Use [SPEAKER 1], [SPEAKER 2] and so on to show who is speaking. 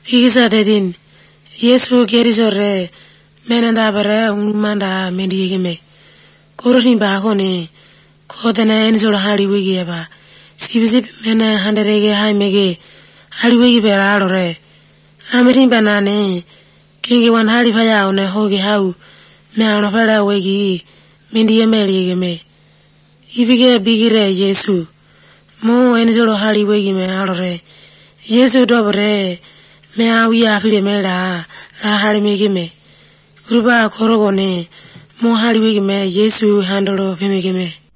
[SPEAKER 1] Pigisa dedin. Yesu gerisore. Menanda bare umanda mendigeme. Koroni bagone. Kodana enzolo hali wigi ba. Sibisip mena handerege haimege. Hali wigi berarore. Amirin banane. Kingi wan hali faya one hogi hau. Me ano fala wigi. Mendigeme ligeme. Ibige bigire Yesu. Mo enzolo hali wigi me arore. Yesu dobre. Me awi afile me la hali megeme. Gruba korogone. Mo hali wigi me Yesu handolo pemegeme.